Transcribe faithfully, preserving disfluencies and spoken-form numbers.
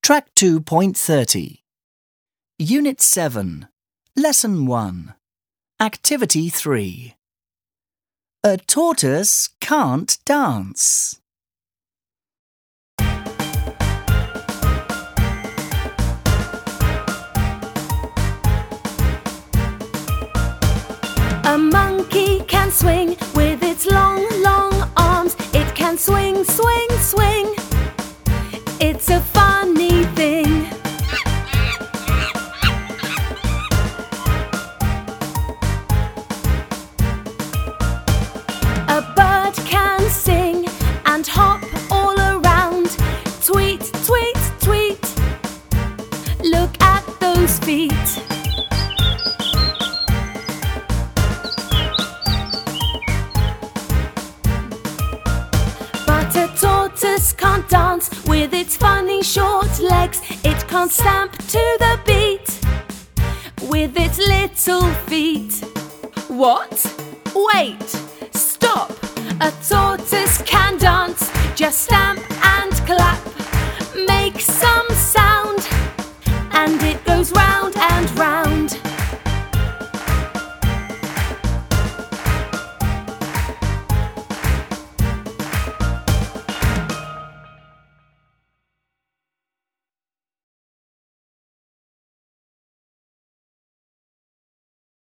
Track two point thirty. Unit seven, Lesson one, Activity three. A tortoise can't dance. A monkey can swing with its long, long arms. It can swing, swing, swing. It's a funny thing. A bird can sing and hop all around. Tweet, tweet, tweet. Look at those feet. But a tortoise can't dance with its funny short legs. It can't stamp to the beat with its little feet. What? Wait! Stop! A tortoise can dance. Just stamp and clap. Make some sound, and it goes round and round.